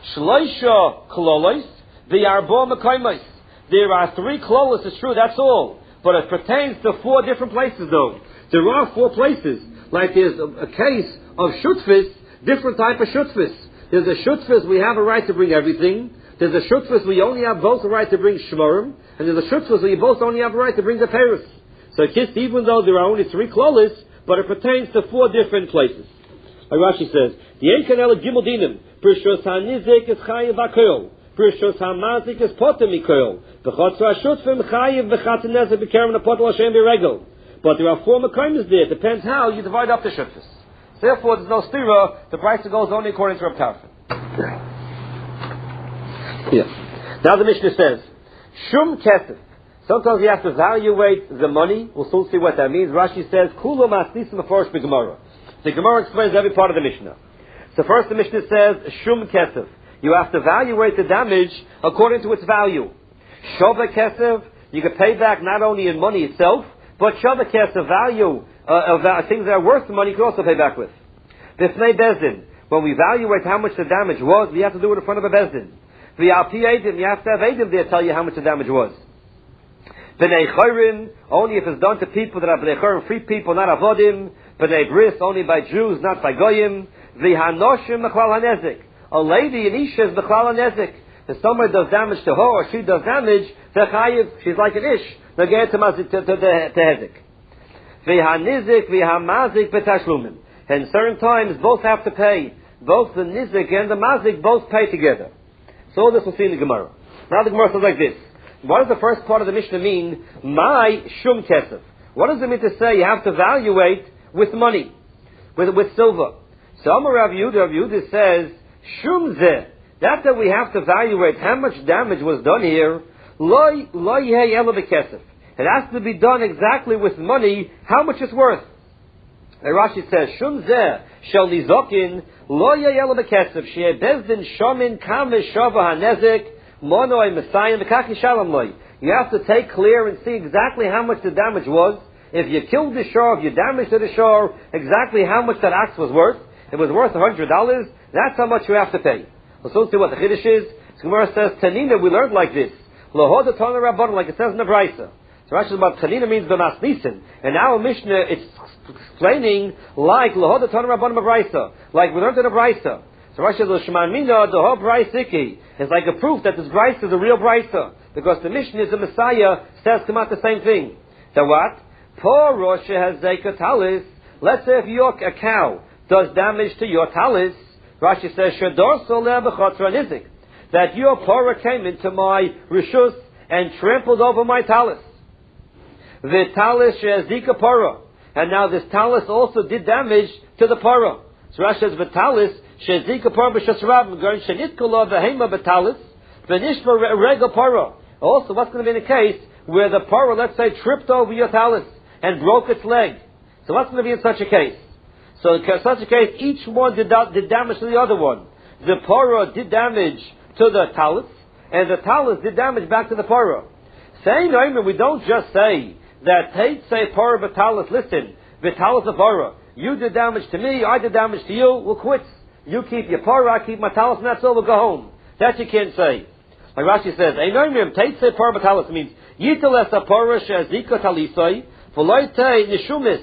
Shloisha klolos, v'yarbo mekaymis. There are 3 klolos, it's true, that's all. But it pertains to 4 different places though. There are 4 places. Like there's a case of shutfis, different type of shutfis. There's a shutfis, we have a right to bring everything. There's a shutfis, we only have both a right to bring shmorim. And there's a shutfis, we both only have a right to bring the paris. So kiss, even though there are only 3 klolis, but it pertains to 4 different places. Like Rashi says, the enkanela gimel dinim, prishos hanizik is chayiv akel, prishos hamazik is potem ikel, v'chotzra shutfim chayiv v'chatanezah b'kerem apotel Hashem b'regel. But there are 4 mekaymes there. It depends how you divide up the shutfis. Therefore, there's no stira. The price goes only according to Rav Tarfon. Yeah. Now the Mishnah says, Shum kesef. Sometimes you have to evaluate the money. We'll soon see what that means. Rashi says, Kula masnisim aforish b'gemara. The Gemara explains every part of the Mishnah. So first the Mishnah says, Shum kesef. You have to evaluate the damage according to its value. Shova kesef, you can pay back not only in money itself, but Shava kesef, value of things that are worth the money, you can also pay back with. B'fnei bezdin, when we evaluate how much the damage was, we have to do it in front of a bezdin. V'al pi edim, you have to have edim there tell you how much the damage was. B'nei chayrin, only if it's done to people that are b'nei chayrin, free people, not avodim. B'nei bris, only by Jews, not by goyim. V'hanoshim b'chlal hanezik, a lady, an isha, is b'chlal hanezik. If somebody does damage to her, or she does damage, they're chayiv, she's like an ish. They'll get to hezik. V'hanizik, v'hamazik, b'tashlumin. And certain times, both have to pay. Both the nizik and the mazik both pay together. So all this we'll see in the Gemara. Now the Gemara says like this. What does the first part of the Mishnah mean? My shum kesef. What does it mean to say you have to evaluate with money? With silver. So Amar Rav Yehuda says, shum zeh. That's that we have to evaluate how much damage was done here. Lo yeh elo b'kesef. It has to be done exactly with money, how much it's worth. And Rashi says, Shum zeh shel nizokin lo yeh elo b'kesef she'eh bezdin shomin kamesh shava hanezek monoi mesayim v'kach yishalom loy. You have to take clear and see exactly how much the damage was. If you killed the shor, if you damaged the shor, exactly how much that ox was worth. It was worth $100. That's how much you have to pay. Let's see what the Chiddush is. The Gemara says, Tanina, we learned like this. Lohoda Tana Rabban, like it says in the Brisa. So Rashi says about Tanina means B'mas Nisan. And now Mishnah, it's explaining like Lohoda Tana Rabban Brisa. Like we learned in the Brisa. So Rashi says, Shman Mina, the whole Brisa is like a proof that this Brisa is a real Brisa. Because the Mishnah is the Messiah, says come out the same thing. So what? Poor Rosh has Zeika Talis. Let's say if a cow does damage to your talis, Rashi says, that your porah came into my rishus and trampled over my talis. The talis she'ezika porah. And now this talis also did damage to the porah. So Rashi says, v'talis she'ezika porah b'shas rabim, garin she'nitkula v'hema b'talis, v'nishma rega porah. Also, what's going to be in a case where the porah, let's say, tripped over your talis and broke its leg? So what's going to be in such a case? So in such a case, each one did damage to the other one. The porah did damage to the talis, and the talis did damage back to the porah. Saying, we don't just say that, hey, say porah b'talis, listen, b'talis the porah. You did damage to me, I did damage to you, we'll quit. You keep your porah, I keep my talis, and that's all, we'll go home. That you can't say. Like Rashi says, tate say porah b'talis means, yitel es porah she'azika talisoi, v'loi te nishumis,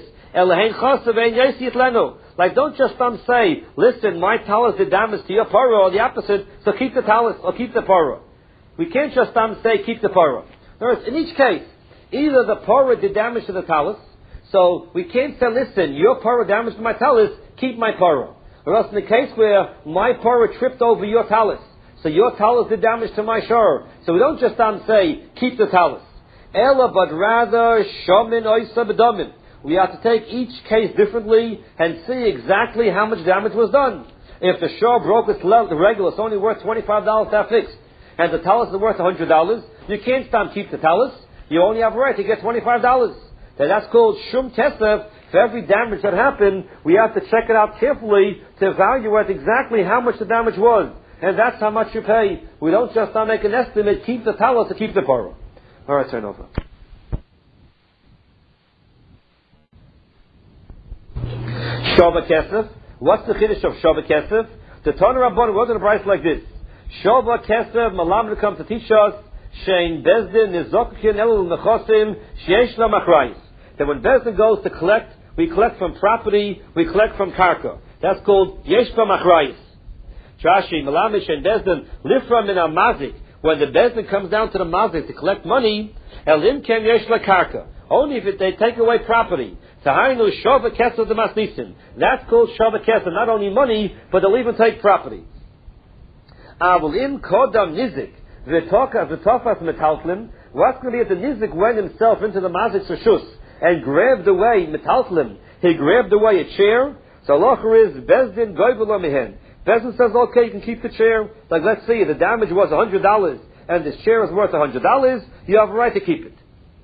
like don't just say, listen, my talis did damage to your parah, or the opposite, so keep the talis, or keep the parah. We can't just say, keep the parah. In each case, either the parah did damage to the talis, so we can't say, listen, your parah damaged to my talis, keep my parah. Or else in the case where my parah tripped over your talis, so your talis did damage to my shor, so we don't just say, keep the talis. Ella, but rather, shomin oisa b'domim. We have to take each case differently and see exactly how much damage was done. If the shor broke its leg, the regular, it's only worth $25 to have fixed, and the talis is worth $100, you can't keep the talis. You only have a right to get $25. Then that's called shum kesef. For every damage that happened, we have to check it out carefully to evaluate exactly how much the damage was. And that's how much you pay. We don't just make an estimate, keep the talis, or keep the parah. All right, turn over. Shava Kesef. What's the chiddush of Shava Kesef? The Tana Rabban wrote in a price like this. Shova Kesev Malam comes to teach us Shein Bezdin Nizokin El Nechosim Sheyesh La Machrayis. That when Bezdin goes to collect, we collect from property, we collect from karka. That's called Yesh La Machrayis. Rashi Malam Shein Bezdin Lifra Min Mazik. When the Bezdin comes down to the Mazik to collect money, Elim Ken Yesh La Karka. Only if they take away property. Tahainu Shova Kesev the Masnisin. That's called Shova Kesev. Not only money, but they'll even take property. Avolim Kodam Nizik. V'tofas metaltlim. What's going to be if the nizik went himself into the mazik's reshus and grabbed away metaltlim? He grabbed away a chair. So locher is bezdin goyvelo mihen. Bezdin says, okay, you can keep the chair. Like let's say the damage was $100 and this chair is worth $100. You have a right to keep it.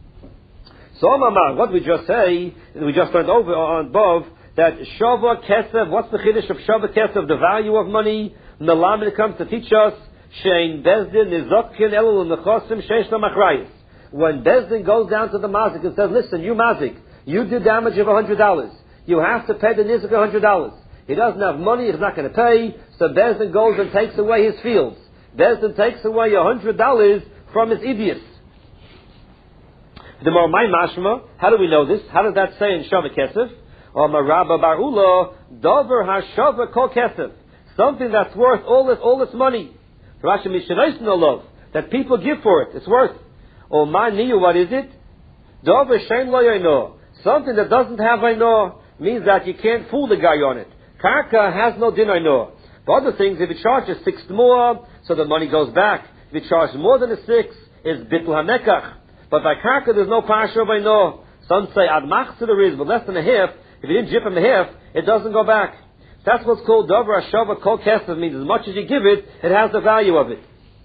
So Mama, what we just say, we just went over on above that shava kesev. What's the chiddush of shava kesev? The value of money. Melamed comes to teach us. Shein Bezdin Nizokin Elul Nechosim Sheish La Machrayis. When Bezdin goes down to the mazik and says, listen, you mazik, you did damage of $100. You have to pay the nizik $100. He doesn't have money, he's not going to pay, so Bezdin goes and takes away his fields. Bezdin takes away $100 from his idiots. The Mormai Mashma, how do we know this? How does that say in Shava Kesef? Or Marabba Bar Ula, Dover HaShava Kol Kesef. Something that's worth all this money. Rashi Mishnayos no love that people give for it. It's worth. Oh my niyu, what is it? Dover shein lo yaino. Something that doesn't have aino means that you can't fool the guy on it. Karka has no din aino. But other things, if it charges 6 more, so the money goes back. If it charges more than a 6, it's bittul hamekach. But by karka, there's no parsha of aino. Some say ad machzor there is, but less than a half. If you didn't jip him a half, it doesn't go back. That's what's called Dover Hashava Kol Kesef. Means as much as you give it, it has the value of it.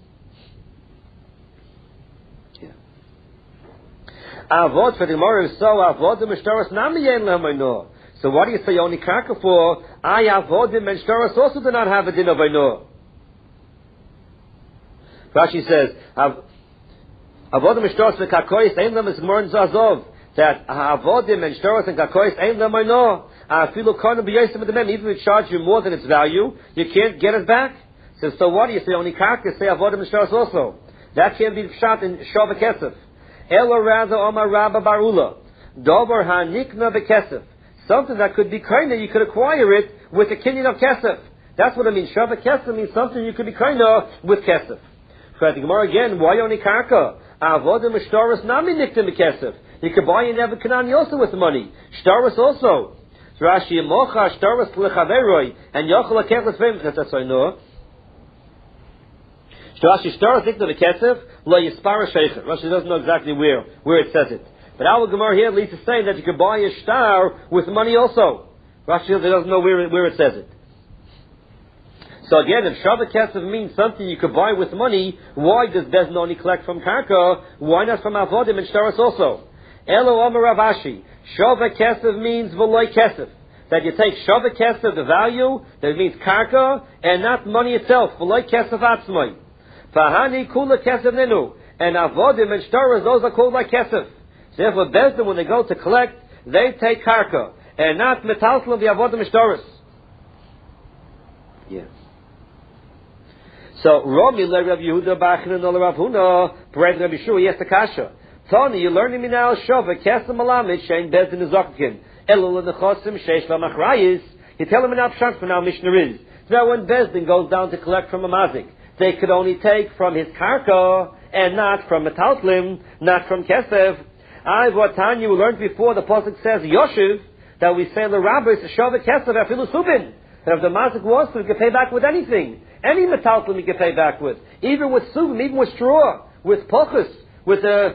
Avod for the Gemara is so Avodim Mishtaros Nami Yen Lehamayno. So what do you say only karka for? Avodim and Mishtaros also do not have a din of Ayno. Rashi says Avodim Mishtaros v'Kakoyis Ein Lam is Gemara Zazov that Avodim and Mishtaros and Kakoyis Ein Lam Ayno. Even if it charges you more than its value, you can't get it back. So what do you say? Only karka say avodim mishtaros also. That can't be shot in shava kesef. Ela rather omar rabba barula. Dover hanikna bekesef. Something that could be kinda, you could acquire it with a kinyan of kesef. That's what I mean. Shava kesef means something you could be kinda with kesef. For the Gemara again, why only karka? Avodim mishtaros nami nikna bekesef. You could buy in Nebuchadnezzar also with money. Shtaros also. Rashi mocha shtaros lechaveroi and yochel akeflas famous. That's I know. Rashi shtaros nikna bekesef lo yispara sheichet. Rashi doesn't know exactly where it says it, but our Gemara here at least is saying that you could buy a shtar with money also. Rashi doesn't know where it says it. So again, if shava kesef means something you could buy with money, why does Bezdin only collect from karka? Why not from avodim and shtaros also? Elo Amar Rav Ashi. Shava kesef means v'loy kesef. That you take shava kesef, the value, that means karka, and not money itself. V'loy kesef atzmai. Fahani kula kesef nenu. And avodim and shtaros, those are called like kesef. So therefore, Bezdin, when they go to collect, they take karka, and not metaltlim the avodim and shtaros. Yeah. So, Romi le Rav Yehuda Bachin no Rav Huna, Perez Rav Yeshua, yes, the kasha. Tony, you're learning me now, Shova, Kesem Malamid, Shein Bezdin Nezokin, Elul Nechosim, Sheish Lamachrayis. You tell him in Abshant for now, Mishnah is. Now when Bezdin goes down to collect from a mazik, they could only take from his karka, and not from metaltlim, not from Kesef. What Tanya we learned before, the Pasuk says, Yoshiv, that we say the rabbis, Shova Kesef, Afilu Subin. That if the mazik wants to, he can pay back with anything. Any metaltlim he can pay back with. Even with subin, even with straw, with pochus, with the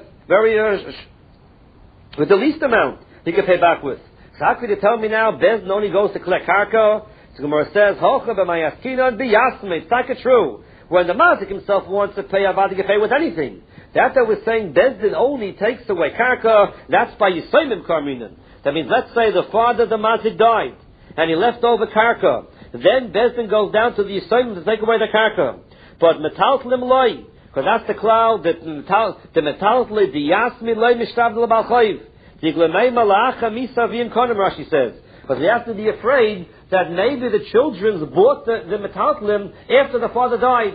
with the least amount he can pay back with. So how could you tell me now Bezdin only goes to collect karka? So Gemara says, Hocha b'mayaskinon b'yasme. It's like true. When the mazik himself wants to pay, Avad, he can pay with anything. That we're saying Bezdin only takes away karka, that's by Yisayimim Karminan. That means, let's say the father of the mazik died, and he left over karka. Then Bezdin goes down to the Yisayim to take away the karka. But metaltlim loy, because that's the cloud that the metaltlim the yasmi loy mishtav l'bal chayiv. The glemei malacha misavim konim, Rashi says. But they have to be afraid that maybe the children bought the metaltlim after the father died.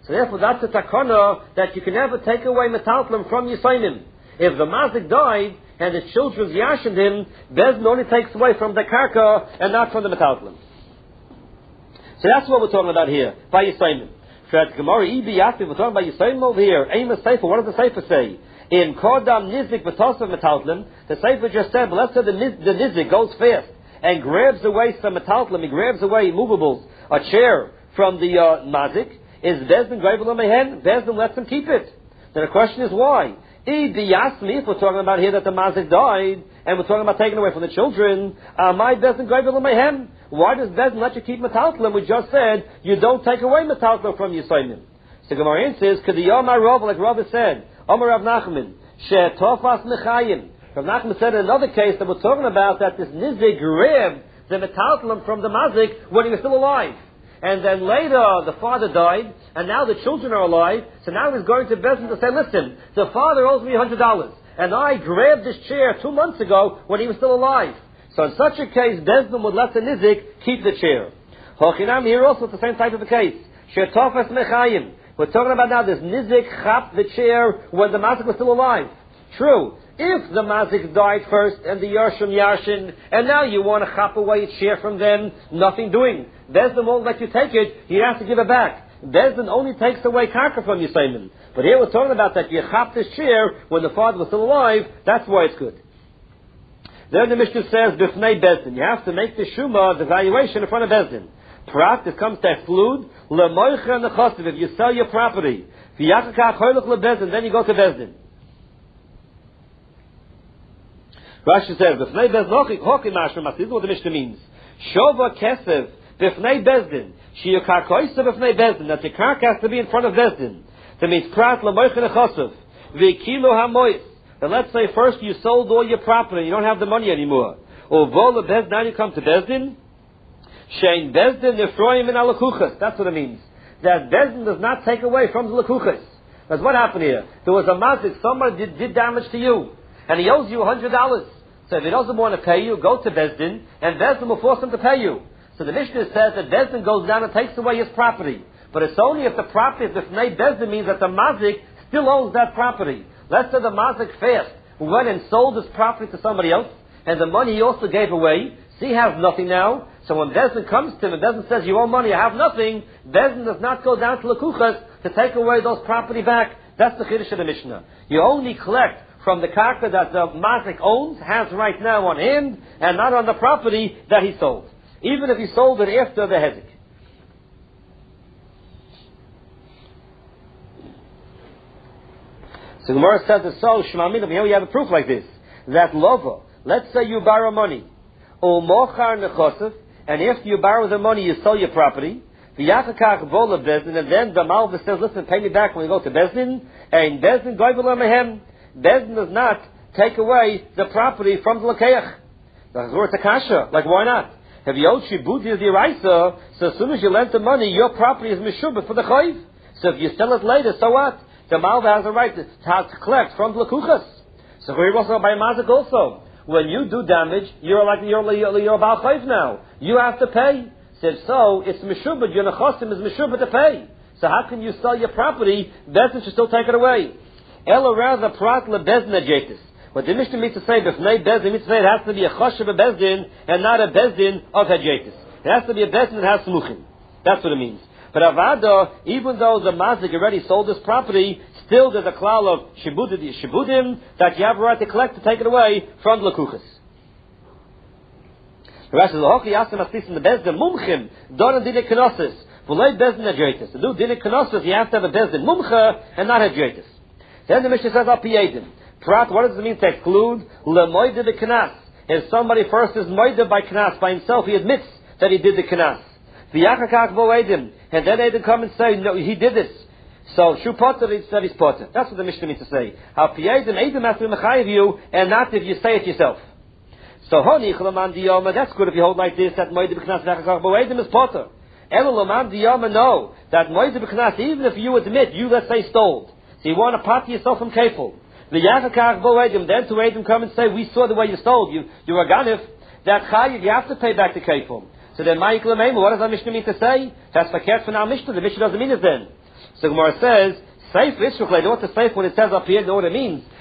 So therefore, that's a takana that you can never take away metaltlim from Yisayim. If the mazik died and his children's yashined him, Bezdin only takes away from the karka and not from the metaltlim. So that's what we're talking about here, by Yisayim. Gemara Ibi we're talking about Yisayim over here. Aim a Sefer, what does the Sefer say? In Kodam Nizik B'Tosav Metaltlim, the Sefer just said, but let's say the Nizik goes fast and grabs away some metaltlim, he grabs away movables, a chair from the mazik. Is Bezdin Greivel Mehen? Bezdin lets him keep it. Then the question is why? If we're talking about here that the mazik died, and we're talking about taking away from the children, my Bezdin Greivel Mehen? Why does Bezdin let you keep metaltlim? We just said you don't take away metaltlim from Yisayim. So Gemara says, Kediyam Rav, like Rav said, Amar Rav Nachman, She'tofas Mechayim. Rav Nachman said in another case that we're talking about that this nizik grabbed the metaltlim from the mazik when he was still alive. And then later the father died, and now the children are alive, so now he's going to Bezdin to say, listen, the father owes me $100, and I grabbed this chair 2 months ago when he was still alive. So in such a case, Bezdin would let the nizik keep the chair. Hochinam, here also it's the same type of a case. She'tofas Mechayim. We're talking about now this nizik chap the chair when the mazik was still alive. True. If the mazik died first and the Yarshim Yarshin, and now you want to chop away a chair from them, nothing doing. Bezdin won't let you take it, you have to give it back. Bezdin only takes away karka from Yisayim. But here we're talking about that you chop this chair when the father was still alive, that's why it's good. Then the Mishnah says, B'fnei Bezdin, you have to make the Shuma, the valuation in front of Bezdin. Prat, this comes to exclude, L'moicha nechosiv, if you sell your property, V'yachakach hoylech leBezdin, then you go to Bezdin. Rashi says, B'fnei Bezdin, hoki mashma, this is what the Mishnah means. Shova kesev, B'fnei Bezdin, Shiyakar koisa B'fnei Bezdin, that the karka has to be in front of Bezdin. That means Prat, L'moicha nechosiv, V'kilo hamois. And let's say first you sold all your property, you don't have the money anymore. Or Vola Bezdin, now you come to Bezdin. Shein Bezdin Nefroim in Alakuchas. That's what it means. That Bezdin does not take away from the Lakuchas. Because what happened here? There was a mazik, somebody did damage to you, and he owes you $100. So if he doesn't want to pay you, go to Bezdin, and Bezdin will force him to pay you. So the Mishnah says that Bezdin goes down and takes away his property. But it's only if the property, if the Bezdin means that the mazik still owns that property. Let's say the mazik fast went and sold his property to somebody else, and the money he also gave away, so he has nothing now. So when Bezdin comes to him and Bezdin says, you owe money, I have nothing, Bezdin does not go down to Lakuchas to take away those property back. That's the Chiddush of the Mishnah. You only collect from the karka that the mazik owns, has right now on him, and not on the property that he sold. Even if he sold it after the hezek. So Gemara says that so, Shema Minim, here we have a proof like this. That lova, let's say you borrow money, u'mochar nechosef, and after you borrow the money, you sell your property, v'yachakach vola Bezdin, and then the Malva says, listen, pay me back when we go to Bezdin, and Bezdin goyvel mehem. Bezdin does not take away the property from the lakeach. That's where it's a kasha. Like, why not? Have you owed shibudi the Iraisa, so as soon as you lent the money, your property is mishubah for the chayiv. So if you sell it later, so what? The Malva has a right to collect from the lakuchas. So we're also by mazik also. When you do damage, you're a Baal Chayv now. You have to pay. So it's mishubad. Your nechosim is mishubad to pay. So how can you sell your property? Bezdin should still take it away. Ela rather prat lebezdin ajetis. What the Mishnah means to say, b'fnei Bezdin means to say it has to be a choshev of Bezdin and not a Bezdin of hajetis. It has to be a Bezdin that has smuchim. That's what it means. But avada, even though the mazik already sold this property, still there's a klal of shibudim that you have a right to collect to take it away from the lakuchas. The rest is the hoki asim astis in the Bezdin mumchim don and dinik kenosis v'lei Bezdin hajetis. To do dinik kenosis, you have to have a Bezdin mumcha and not hajetis. Then the Mishnah says al piyedim. Prat, what does it mean to exclude? Lemoide the knas. If somebody first is moide by knas by himself, he admits that he did the knas. V'yachakach vo'edim. And then they come and say, no, he did this. So, shu potter, he said he's potter. That's what the Mishnah means to say. How piyedim, edim has to mechayiv you, and not if you say it yourself. So, honi chalaman diyoma, that's good if you hold like this, that moide b'knas v'yachakach vo'edim is potter. Elulaman diyoma, no. That moide b'knas, even if you admit, you, let's say, stole. So you want to pot yourself from kefil. V'yachakach vo'edim, then to edim come and say, we saw the way you stole, you were ganif. That chayiv, you have to pay back the kefil. So then, what does our Mishnah mean to say? That's fakert from our Mishnah. The Mishnah doesn't mean it then. So Gemara says, Seif Ishruch, I know what the Seif when it says up here, know what it means.